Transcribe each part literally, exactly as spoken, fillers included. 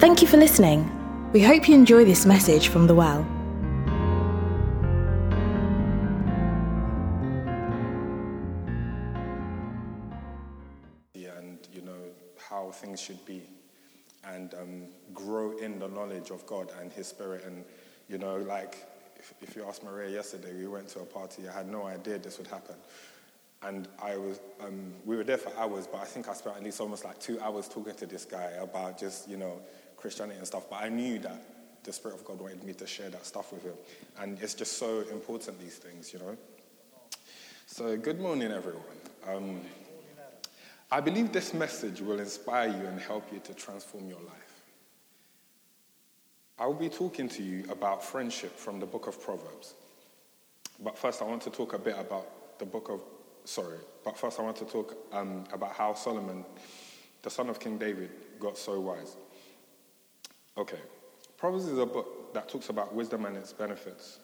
Thank you for listening. We hope you enjoy this message from The Well. And, you know, how things should be, and um, grow in the knowledge of God and His Spirit. And, you know, like, if, if you asked Maria yesterday, we went to a party. I had no idea this would happen. And I was, um, we were there for hours, but I think I spent at least almost like two hours talking to this guy about just, you know, Christianity and stuff. But I knew that the Spirit of God wanted me to share that stuff with him. And it's just so important, these things, you know. So good morning, everyone. Um, I believe this message will inspire you and help you to transform your life. I will be talking to you about friendship from the book of Proverbs. But first, I want to talk a bit about the book of, sorry, but first I want to talk um, about how Solomon, the son of King David, got so wise. Okay, Proverbs is a book that talks about wisdom and its benefits.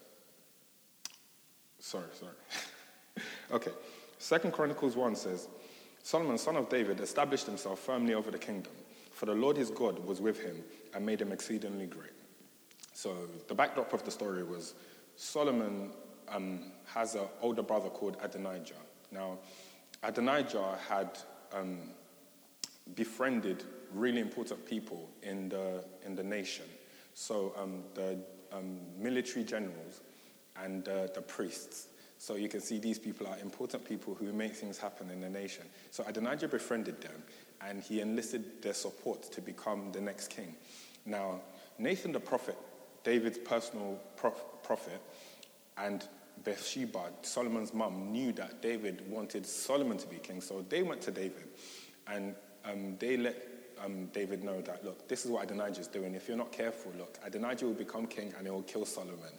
Sorry, sorry. Okay, Second Chronicles one says, Solomon, son of David, established himself firmly over the kingdom, for the Lord his God was with him and made him exceedingly great. So the backdrop of the story was Solomon um, has an older brother called Adonijah. Now, Adonijah had um, befriended really important people in the in the nation. So um, the um, military generals and uh, the priests. So you can see these people are important people who make things happen in the nation. So Adonijah befriended them, and he enlisted their support to become the next king. Now, Nathan the prophet, David's personal prof- prophet, and Bathsheba, Solomon's mum, knew that David wanted Solomon to be king. So they went to David, and um, they let um, David know that, look, this is what Adonijah is doing. If you're not careful, look, Adonijah will become king and he will kill Solomon.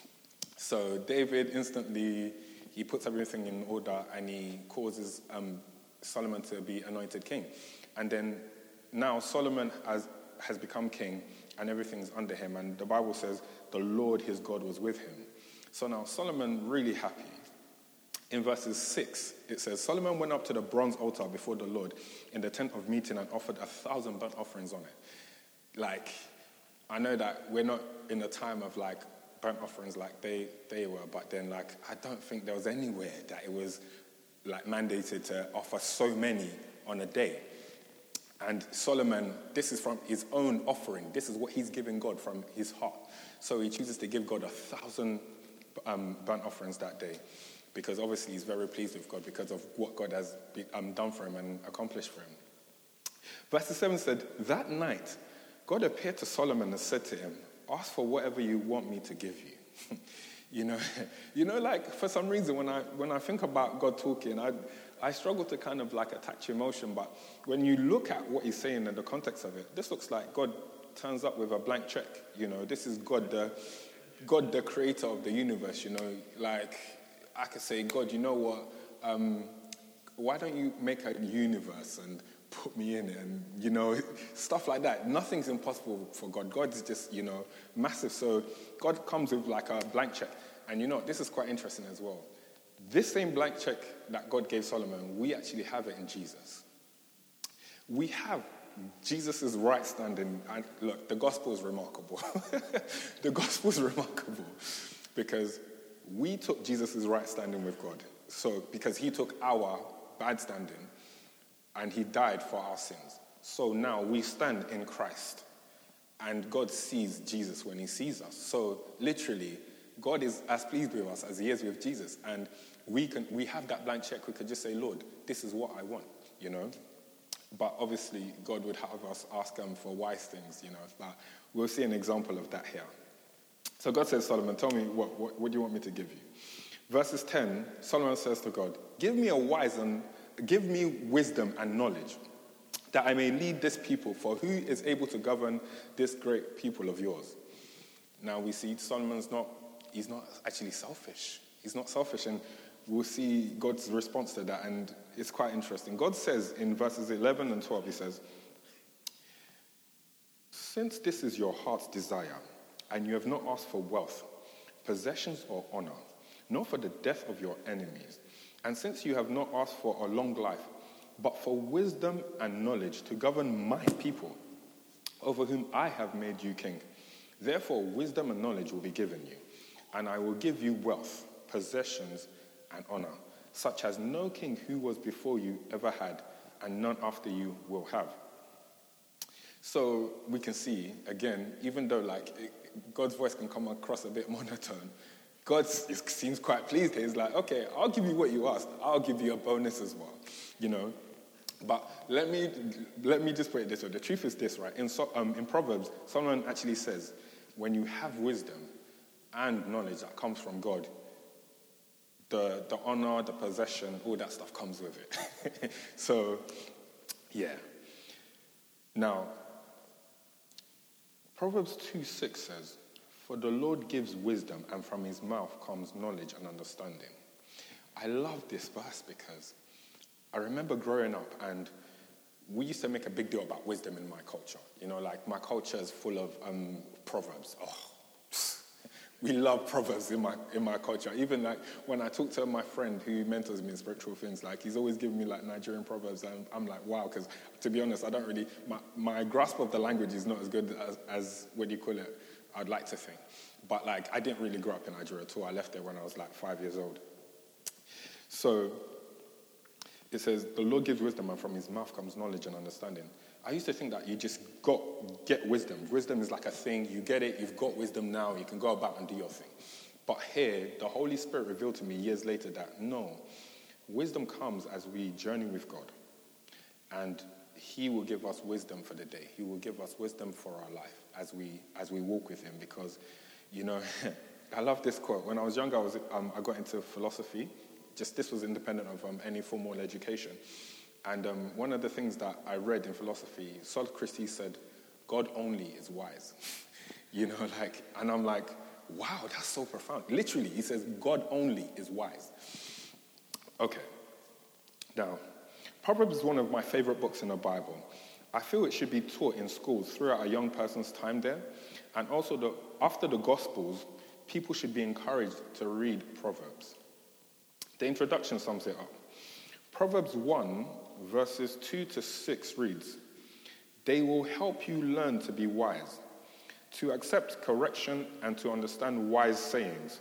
So David instantly, he puts everything in order and he causes um, Solomon to be anointed king. And then now Solomon has, has become king and everything's under him. And the Bible says the Lord his God was with him. So now Solomon really happy. In verses six, it says, Solomon went up to the bronze altar before the Lord in the tent of meeting and offered a thousand burnt offerings on it. Like, I know that we're not in a time of like burnt offerings like they, they were, but then like, I don't think there was anywhere that it was like mandated to offer so many on a day. And Solomon, this is from his own offering. This is what he's giving God from his heart. So he chooses to give God a thousand um, burnt offerings that day, because obviously he's very pleased with God because of what God has be, um, done for him and accomplished for him. Verse seven said, that night, God appeared to Solomon and said to him, ask for whatever you want me to give you. you know, you know, like for some reason when I when I think about God talking, I I struggle to kind of like attach emotion. But when you look at what he's saying in the context of it, this looks like God turns up with a blank check. You know, this is God, the God, the creator of the universe. You know, like I could say, God, you know what? Um, why don't you make a universe and put me in it, and, you know, stuff like that. Nothing's impossible for God. God is just, you know, massive. So God comes with like a blank check. And you know, this is quite interesting as well. This same blank check that God gave Solomon, we actually have it in Jesus. We have Jesus' right standing. And look, the gospel is remarkable. The gospel is remarkable because we took Jesus' right standing with God. So because he took our bad standing, and he died for our sins. So now we stand in Christ. And God sees Jesus when he sees us. So literally, God is as pleased with us as he is with Jesus. And we can we have that blank check. We could just say, Lord, this is what I want, you know. But obviously, God would have us ask him for wise things, you know. But we'll see an example of that here. So God says, Solomon, tell me, what, what, what do you want me to give you? Verses ten, Solomon says to God, give me a wise and give me wisdom and knowledge, that I may lead this people, for who is able to govern this great people of yours? Now we see Solomon's not, he's not actually selfish. He's not selfish, and we'll see God's response to that, and it's quite interesting. God says in verses eleven and twelve, he says, since this is your heart's desire, and you have not asked for wealth, possessions or honor, nor for the death of your enemies, and since you have not asked for a long life, but for wisdom and knowledge to govern my people, over whom I have made you king. Therefore, wisdom and knowledge will be given you, and I will give you wealth, possessions, and honor, such as no king who was before you ever had, and none after you will have. So we can see, again, even though like it, God's voice can come across a bit monotone, God is, seems quite pleased here. He's like, okay, I'll give you what you asked. I'll give you a bonus as well, you know. But let me let me just put it this way. The truth is this, right? In, so, um, in Proverbs, Solomon actually says, when you have wisdom and knowledge that comes from God, the, the honor, the possession, all that stuff comes with it. So, yeah. Now, Proverbs two six says, for the Lord gives wisdom, and from his mouth comes knowledge and understanding. I love this verse because I remember growing up and we used to make a big deal about wisdom in my culture. You know, like my culture is full of um, proverbs. Oh, we love proverbs in my in my culture. Even like when I talk to my friend who mentors me in spiritual things, like he's always giving me like Nigerian proverbs, and I'm like, wow, because to be honest, I don't really, my, my grasp of the language is not as good as, as what do you call it, I'd like to think. But like, I didn't really grow up in Nigeria at all. I left there when I was like five years old. So it says, the Lord gives wisdom, and from his mouth comes knowledge and understanding. I used to think that you just got get wisdom. Wisdom is like a thing. You get it. You've got wisdom now. You can go about and do your thing. But here, the Holy Spirit revealed to me years later that no, wisdom comes as we journey with God. And he will give us wisdom for the day. He will give us wisdom for our life as we as we walk with him. Because, you know, I love this quote. When I was younger, I, was, um, I got into philosophy. Just this was independent of um, any formal education. And um, one of the things that I read in philosophy, Sol Christie said, God only is wise. You know, like, and I'm like, wow, that's so profound. Literally, he says, God only is wise. Okay. Now, Proverbs is one of my favorite books in the Bible. I feel it should be taught in schools throughout a young person's time there. And also, the, after the Gospels, people should be encouraged to read Proverbs. The introduction sums it up. Proverbs one, verses two to six reads, they will help you learn to be wise, to accept correction and to understand wise sayings.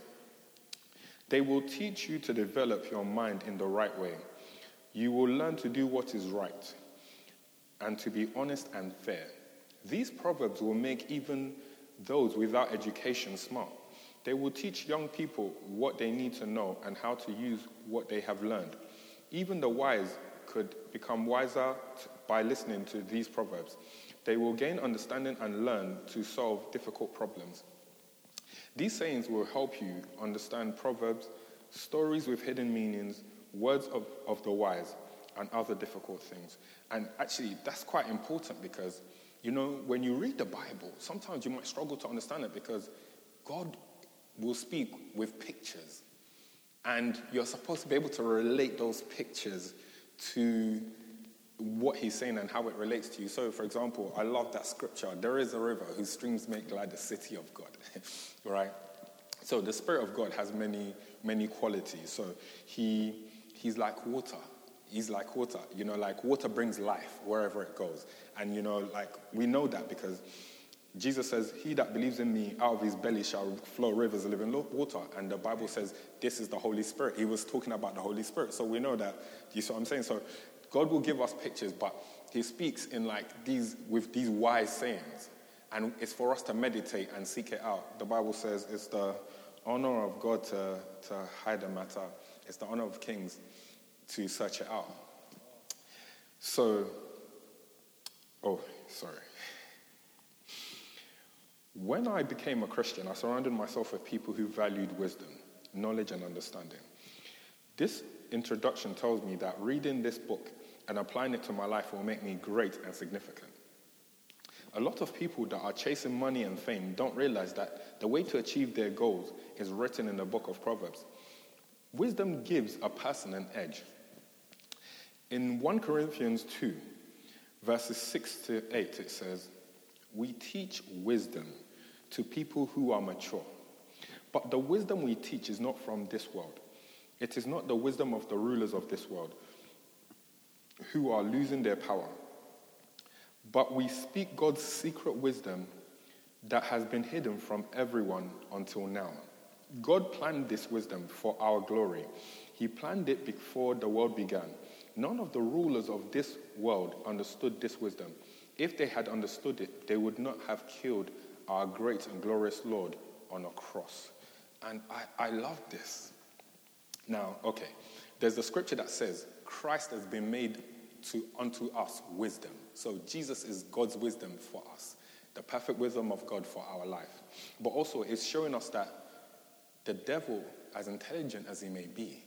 They will teach you to develop your mind in the right way. You will learn to do what is right and to be honest and fair. These proverbs will make even those without education smart. They will teach young people what they need to know and how to use what they have learned. Even the wise could become wiser by listening to these proverbs. They will gain understanding and learn to solve difficult problems. These sayings will help you understand proverbs, stories with hidden meanings, words of, of the wise, and other difficult things. And actually, that's quite important because, you know, when you read the Bible, sometimes you might struggle to understand it because God will speak with pictures. And you're supposed to be able to relate those pictures to what he's saying and how it relates to you. So, for example, I love that scripture. There is a river whose streams make glad the city of God. Right? So the Spirit of God has many, many qualities. So he he's like water. He's like water. You know, like water brings life wherever it goes. And, you know, like we know that because Jesus says, he that believes in me, out of his belly shall flow rivers of living water. And the Bible says, this is the Holy Spirit. He was talking about the Holy Spirit. So we know that. You see what I'm saying? So God will give us pictures, but he speaks in like these, with these wise sayings. And it's for us to meditate and seek it out. The Bible says it's the honor of God to, to hide a matter. It's the honor of kings to search it out. So, oh, sorry. When I became a Christian, I surrounded myself with people who valued wisdom, knowledge, and understanding. This introduction tells me that reading this book and applying it to my life will make me great and significant. A lot of people that are chasing money and fame don't realize that the way to achieve their goals is written in the book of Proverbs. Wisdom gives a person an edge. In First Corinthians two, verses six to eight, it says, we teach wisdom to people who are mature. But the wisdom we teach is not from this world. It is not the wisdom of the rulers of this world who are losing their power. But we speak God's secret wisdom that has been hidden from everyone until now. God planned this wisdom for our glory. He planned it before the world began. None of the rulers of this world understood this wisdom. If they had understood it, they would not have killed our great and glorious Lord on a cross. And I, I love this. Now, okay, there's the scripture that says, Christ has been made to unto us wisdom. So Jesus is God's wisdom for us, the perfect wisdom of God for our life. But also it's showing us that the devil, as intelligent as he may be,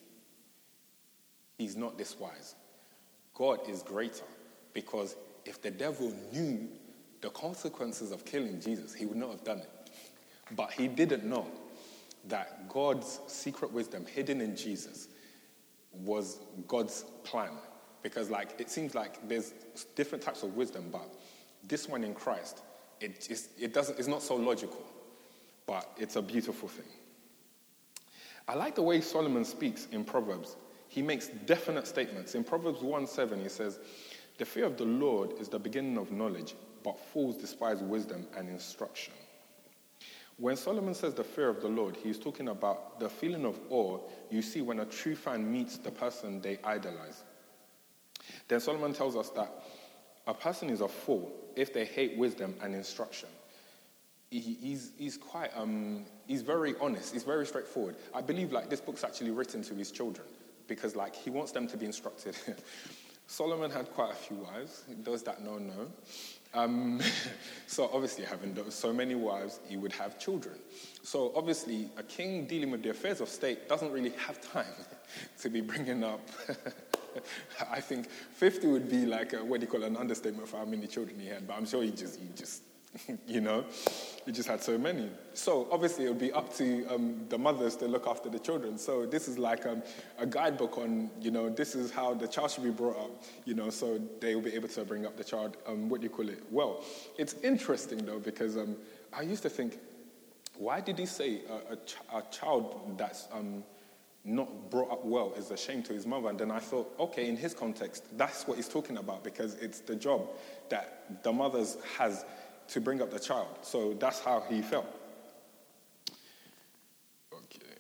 he's not this wise. God is greater, because if the devil knew the consequences of killing Jesus, he would not have done it. But he didn't know that God's secret wisdom hidden in Jesus was God's plan. Because like it seems like there's different types of wisdom, but this one in Christ, it just, it doesn't, it's not so logical, but it's a beautiful thing. I like the way Solomon speaks in Proverbs. He makes definite statements. In Proverbs one seven, he says, "The fear of the Lord is the beginning of knowledge, but fools despise wisdom and instruction." When Solomon says the fear of the Lord, he's talking about the feeling of awe you see when a true fan meets the person they idolize. Then Solomon tells us that a person is a fool if they hate wisdom and instruction. He, he's, he's quite, um, he's very honest. He's very straightforward. I believe like this book's actually written to his children because like he wants them to be instructed. Solomon had quite a few wives. Those that know, know. Um, so obviously having those, so many wives, he would have children. So obviously a king dealing with the affairs of state doesn't really have time to be bringing up... I think fifty would be like a, what do you call it, an understatement for how many children he had. But I'm sure he just, he just, you know, he just had so many. So obviously it would be up to um, the mothers to look after the children. So this is like um, a guidebook on, you know, this is how the child should be brought up, you know, so they will be able to bring up the child, um, what do you call it? Well, it's interesting though, because um, I used to think, why did he say a, a, ch- a child that's... Um, not brought up well is a shame to his mother? And then I thought, okay, in his context, that's what he's talking about, because it's the job that the mothers has to bring up the child. So that's how he felt. Okay.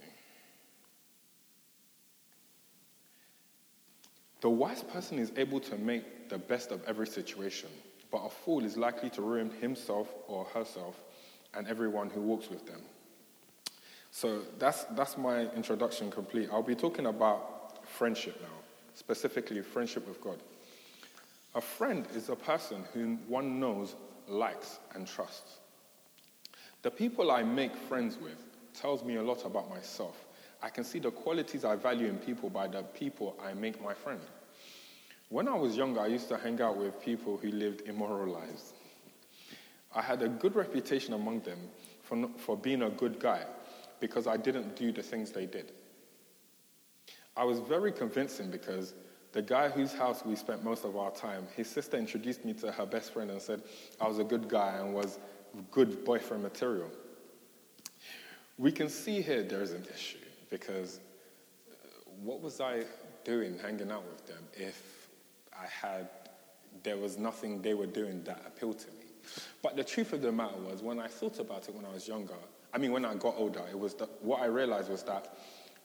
The wise person is able to make the best of every situation, but a fool is likely to ruin himself or herself and everyone who walks with them. So that's that's my introduction complete. I'll be talking about friendship now, specifically friendship with God. A friend is a person whom one knows, likes, and trusts. The people I make friends with tells me a lot about myself. I can see the qualities I value in people by the people I make my friend. When I was younger, I used to hang out with people who lived immoral lives. I had a good reputation among them for, not, for being a good guy, because I didn't do the things they did. I was very convincing because the guy whose house we spent most of our time, his sister introduced me to her best friend and said I was a good guy and was good boyfriend material. We can see here there is an issue, because what was I doing hanging out with them if I had, there was nothing they were doing that appealed to me? But the truth of the matter was, when I thought about it when I was younger, I mean, when I got older, it was the, what I realized was that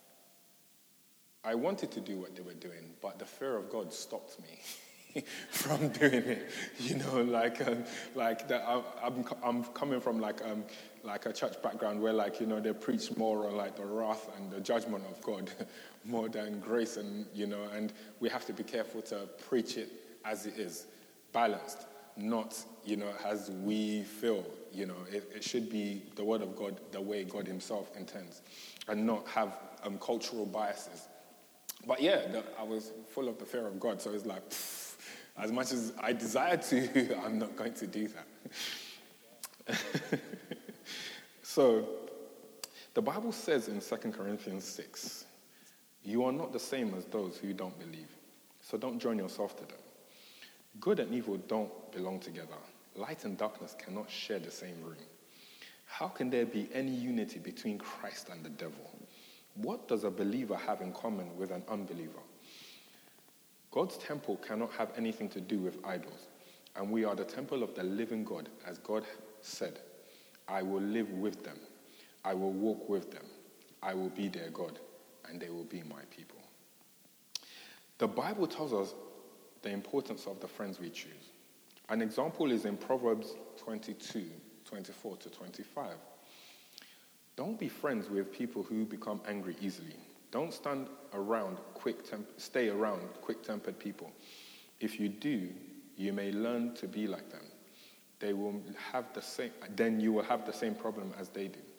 I wanted to do what they were doing, but the fear of God stopped me from doing it. You know, like, um, like that. I, I'm, I'm coming from like, um, like a church background where, like, you know, they preach more on like the wrath and the judgment of God more than grace, and you know, and we have to be careful to preach it as it is, balanced, not, you know, as we feel. You know, it, it should be the word of God the way God himself intends, and not have um, cultural biases. But yeah, the, I was full of the fear of God, so it's like, pff, as much as I desire to, I'm not going to do that. So, the Bible says in Second Corinthians six, "You are not the same as those who don't believe, so don't join yourself to them. Good and evil don't belong together. Light and darkness cannot share the same room. How can there be any unity between Christ and the devil? What does a believer have in common with an unbeliever? God's temple cannot have anything to do with idols. and we are the temple of the living God, as God said, I will live with them. I will walk with them. I will be their God, and they will be my people. The Bible tells us the importance of the friends we choose. An example is in Proverbs twenty-two, twenty-four to twenty-five. Don't be friends with people who become angry easily. Don't stand around quick temp- stay around quick-tempered people. If you do, you may learn to be like them. They will have the same, then you will have the same problem as they do.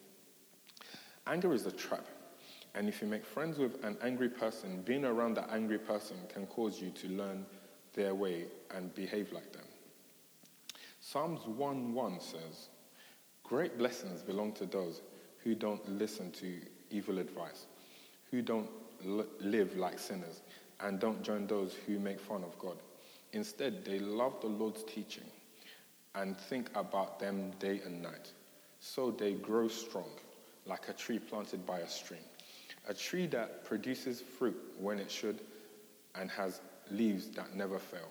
Anger is a trap. And if you make friends with an angry person, being around that angry person can cause you to learn their way and behave like them. Psalms one one says, great blessings belong to those who don't listen to evil advice, who don't l- live like sinners, and don't join those who make fun of God. Instead, they love the Lord's teaching and think about them day and night. So they grow strong, like a tree planted by a stream. A tree that produces fruit when it should and has leaves that never fail,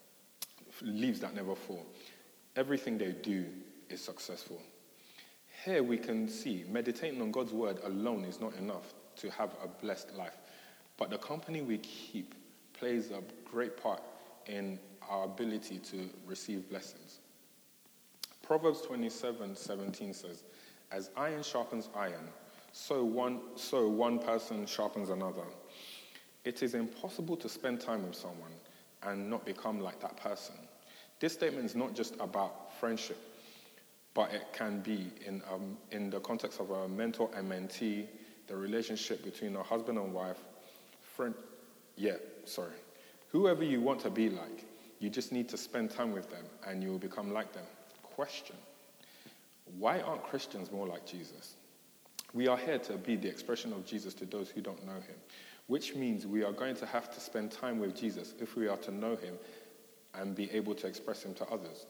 leaves that never fall. Everything they do is successful. Here we can see meditating on God's word alone is not enough to have a blessed life, but the company we keep plays a great part in our ability to receive blessings. Proverbs twenty-seven seventeen says, as iron sharpens iron, So one, so one person sharpens another. It is impossible to spend time with someone and not become like that person. This statement is not just about friendship, but it can be in um, in the context of a mentor and mentee, the relationship between a husband and wife, friend, yeah, sorry. Whoever you want to be like, you just need to spend time with them and you will become like them. Question: why aren't Christians more like Jesus? We are here to be the expression of Jesus to those who don't know him, which means we are going to have to spend time with Jesus if we are to know him and be able to express him to others.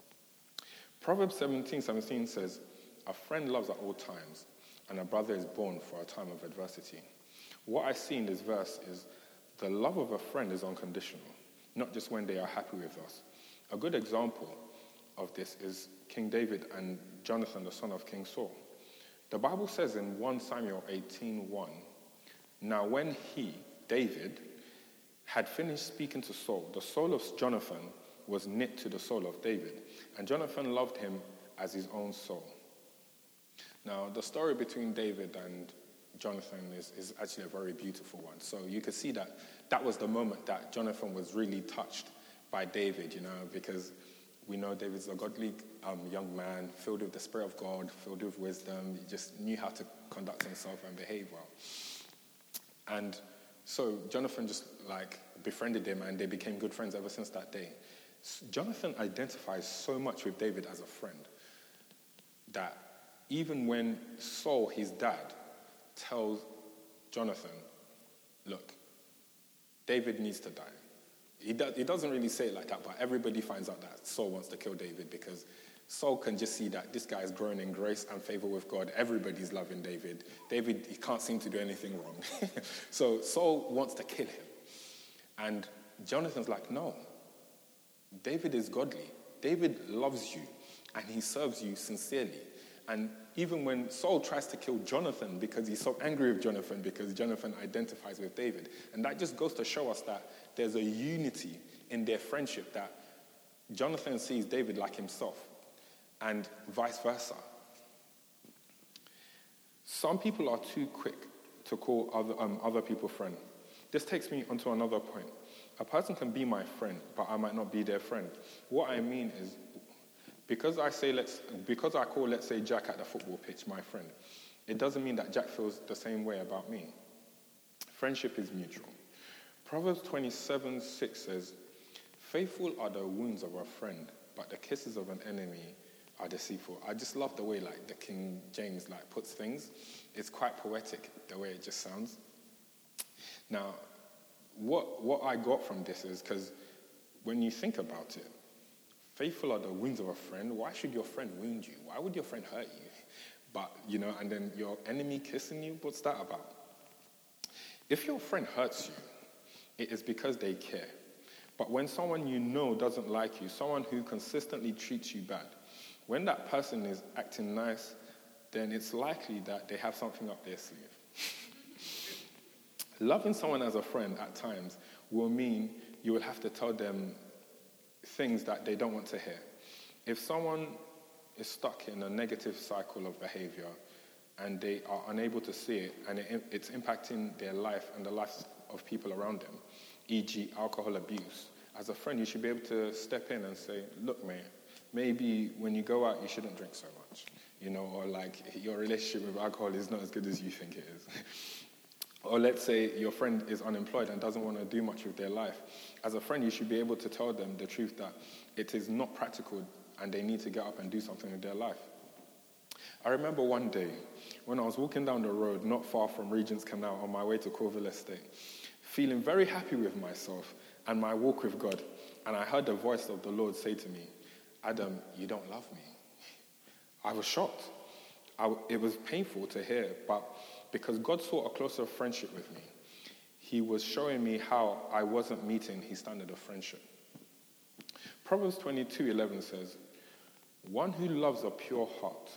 Proverbs seventeen seventeen says, a friend loves at all times, and a brother is born for a time of adversity. What I see in this verse is the love of a friend is unconditional, not just when they are happy with us. A good example of this is King David and Jonathan, the son of King Saul. The Bible says in First Samuel eighteen one, now when he, David, had finished speaking to Saul, the soul of Jonathan was knit to the soul of David, and Jonathan loved him as his own soul. Now, the story between David and Jonathan is, is actually a very beautiful one. So you can see that that was the moment that Jonathan was really touched by David, you know, because we know David's a godly um, young man, filled with the Spirit of God, filled with wisdom. He just knew how to conduct himself and behave well. And so Jonathan just like befriended him, and they became good friends ever since that day. Jonathan identifies so much with David as a friend that even when Saul, his dad, tells Jonathan, look, David needs to die. He, do, he doesn't really say it like that, but everybody finds out that Saul wants to kill David because Saul can just see that this guy is growing in grace and favor with God. Everybody's loving David. David, he can't seem to do anything wrong. So Saul wants to kill him. And Jonathan's like, no, David is godly. David loves you, and he serves you sincerely. And even when Saul tries to kill Jonathan because he's so angry with Jonathan because Jonathan identifies with David. And that just goes to show us that there's a unity in their friendship, that Jonathan sees David like himself and vice versa. Some people are too quick to call other, um, other people friend. This takes me onto another point. A person can be my friend, but I might not be their friend. What I mean is, Because I say let's, because I call, let's say, Jack at the football pitch my friend, it doesn't mean that Jack feels the same way about me. Friendship is mutual. Proverbs twenty-seven six says, faithful are the wounds of a friend, but the kisses of an enemy are deceitful. I just love the way like the King James like puts things. It's quite poetic the way it just sounds. Now, what what I got from this is because when you think about it, faithful are the wounds of a friend. Why should your friend wound you? Why would your friend hurt you? But, you know, and then your enemy kissing you, what's that about? If your friend hurts you, it is because they care. But when someone you know doesn't like you, someone who consistently treats you bad, when that person is acting nice, then it's likely that they have something up their sleeve. Loving someone as a friend at times will mean you will have to tell them things that they don't want to hear. If someone is stuck in a negative cycle of behavior and they are unable to see it, and it, it's impacting their life and the lives of people around them, for example alcohol abuse, as a friend you should be able to step in and say, look mate, maybe when you go out you shouldn't drink so much, you know, or like your relationship with alcohol is not as good as you think it is. Or let's say your friend is unemployed and doesn't want to do much with their life. As a friend, you should be able to tell them the truth that it is not practical and they need to get up and do something with their life. I remember one day when I was walking down the road not far from Regent's Canal on my way to Corville Estate, feeling very happy with myself and my walk with God, and I heard the voice of the Lord say to me, Adam, you don't love me. I was shocked. I, it was painful to hear, but because God sought a closer friendship with me, he was showing me how I wasn't meeting his standard of friendship. Proverbs twenty-two eleven says, one who loves a pure heart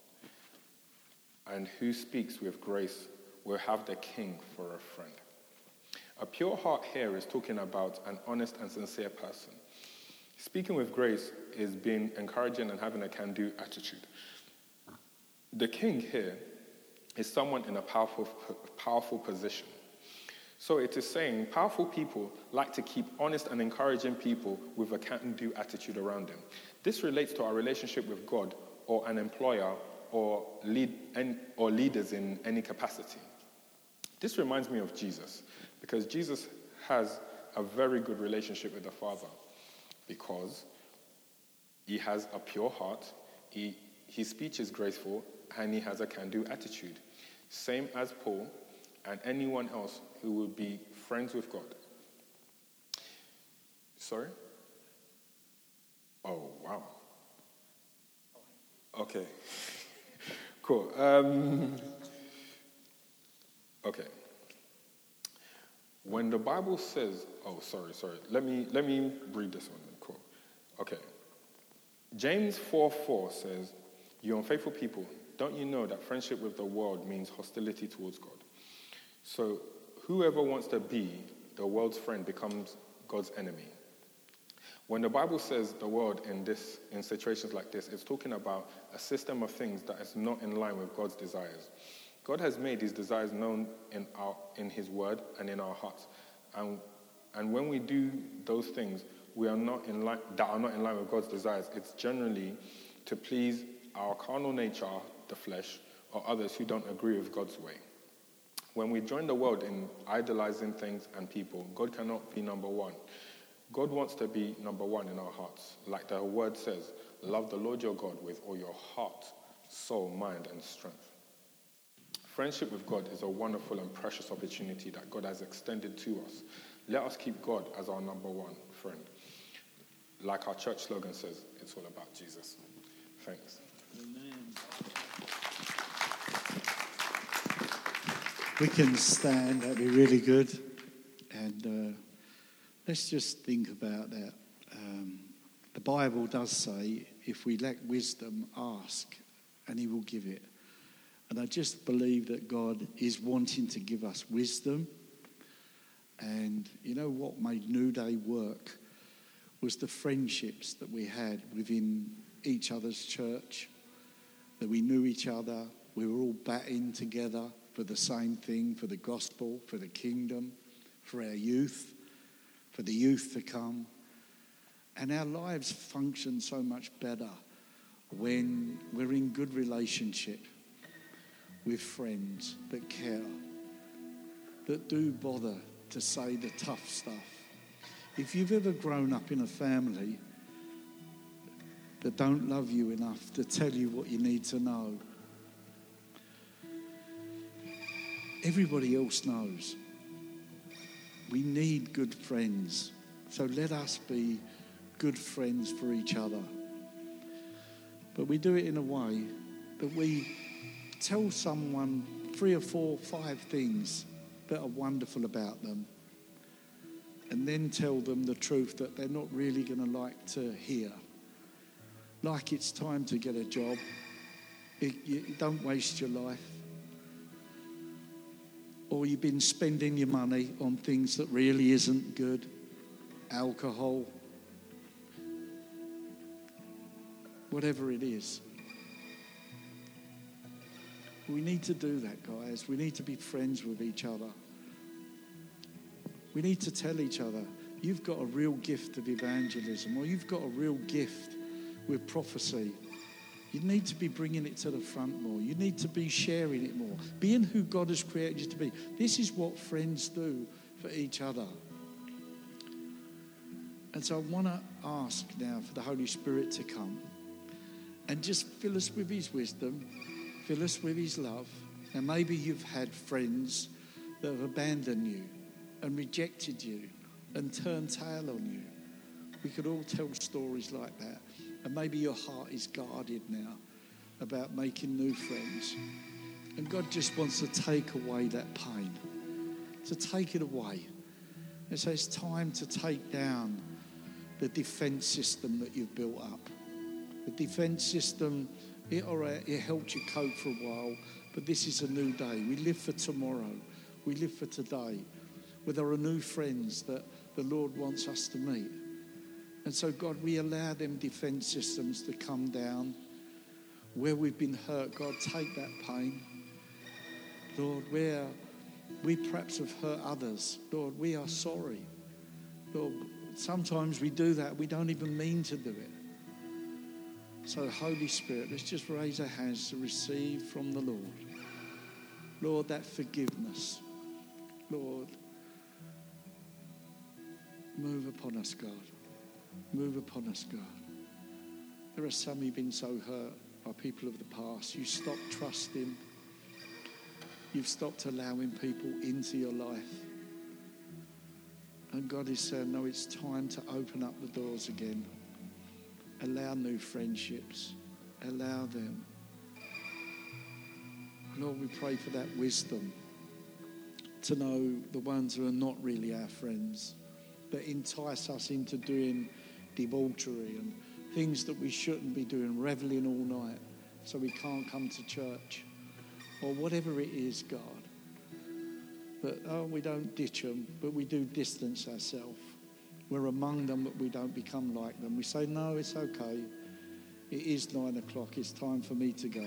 and who speaks with grace will have the king for a friend. A pure heart here is talking about an honest and sincere person. Speaking with grace is being encouraging and having a can-do attitude. The king here is someone in a powerful, powerful position. So it is saying powerful people like to keep honest and encouraging people with a can-do attitude around them. This relates to our relationship with God or an employer or lead or leaders in any capacity. This reminds me of Jesus, because Jesus has a very good relationship with the Father because he has a pure heart, he, his speech is graceful, and he has a can-do attitude. Same as Paul and anyone else who will be friends with God. Sorry? Oh, wow. Okay. Cool. Um, okay. When the Bible says, oh, sorry, sorry. Let me let me read this one. Cool. Okay. James four four says, you unfaithful people, don't you know that friendship with the world means hostility towards God? So whoever wants to be the world's friend becomes God's enemy. When the Bible says the world in this in situations like this, it's talking about a system of things that is not in line with God's desires. God has made his desires known in our in his word and in our hearts. And and when we do those things we are not in line that are not in line with God's desires, it's generally to please our carnal nature, the flesh, or others who don't agree with God's way. When we join the world in idolizing things and people, God cannot be number one. God wants to be number one in our hearts. Like the word says, love the Lord your God with all your heart, soul, mind, and strength. Friendship with God is a wonderful and precious opportunity that God has extended to us. Let us keep God as our number one friend. Like our church slogan says, it's all about Jesus. Thanks. Amen. We can stand, that'd be really good. And uh, let's just think about that. Um, the Bible does say, if we lack wisdom, ask, and he will give it. And I just believe that God is wanting to give us wisdom. And you know what made New Day work was the friendships that we had within each other's church, that we knew each other, we were all batting together for the same thing, for the gospel, for the kingdom, for our youth, for the youth to come. And our lives function so much better when we're in good relationship with friends that care, that do bother to say the tough stuff. If you've ever grown up in a family that don't love you enough to tell you what you need to know, everybody else knows. We need good friends. So let us be good friends for each other. But we do it in a way that we tell someone three or four, five things that are wonderful about them. and then tell them the truth that they're not really going to like to hear. Like it's time to get a job. It, you, don't waste your life. Or you've been spending your money on things that really isn't good. Alcohol. Whatever it is. We need to do that, guys. We need to be friends with each other. We need to tell each other, you've got a real gift of evangelism, or you've got a real gift with prophecy. You need to be bringing it to the front more. You need to be sharing it more. Being who God has created you to be. This is what friends do for each other. And so I want to ask now for the Holy Spirit to come and just fill us with his wisdom, fill us with his love. And maybe you've had friends that have abandoned you and rejected you and turned tail on you. We could all tell stories like that. And maybe your heart is guarded now about making new friends. And God just wants to take away that pain, to take it away. And so it's time to take down the defense system that you've built up. The defense system, it, all right, it helped you cope for a while, but this is a new day. We live for tomorrow. We live for today. Where there are new friends that the Lord wants us to meet. And so, God, we allow them defense systems to come down. Where we've been hurt, God, take that pain. Lord, where we perhaps have hurt others, Lord, we are sorry. Lord, sometimes we do that. We don't even mean to do it. So, Holy Spirit, let's just raise our hands to receive from the Lord. Lord, that forgiveness. Lord, move upon us, God. Move upon us, God. There are some who've been so hurt by people of the past. You stopped trusting. You've stopped allowing people into your life. And God is saying, no, it's time to open up the doors again. Allow new friendships. Allow them. Lord, we pray for that wisdom to know the ones who are not really our friends, that entice us into doing debauchery and things that we shouldn't be doing, reveling all night so we can't come to church, or whatever it is, God. But, oh, we don't ditch them, but we do distance ourselves. We're among them, but we don't become like them. We say, no, it's okay. It is nine o'clock. It's time for me to go.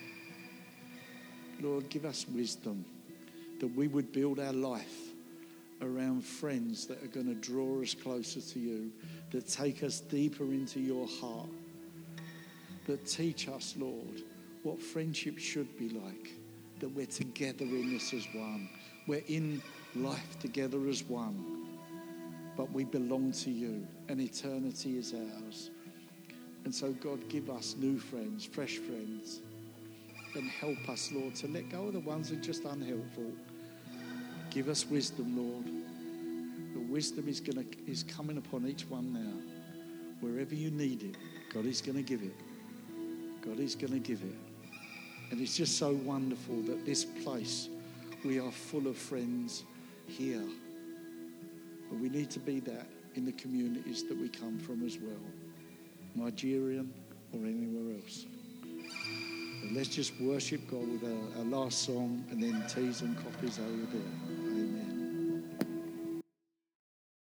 Lord, give us wisdom that we would build our life around friends that are going to draw us closer to you, that take us deeper into your heart, that teach us, Lord, what friendship should be like, that we're together in this as one. We're in life together as one, but we belong to you, and eternity is ours. And so, God, give us new friends, fresh friends, and help us, Lord, to let go of the ones who are just unhelpful. Give us wisdom, Lord. The wisdom is gonna is coming upon each one now. Wherever you need it, God is going to give it. God is going to give it. And it's just so wonderful that this place, we are full of friends here. But we need to be that in the communities that we come from as well. Nigerian or anywhere else. But let's just worship God with our, our last song, and then teas and coffees over there.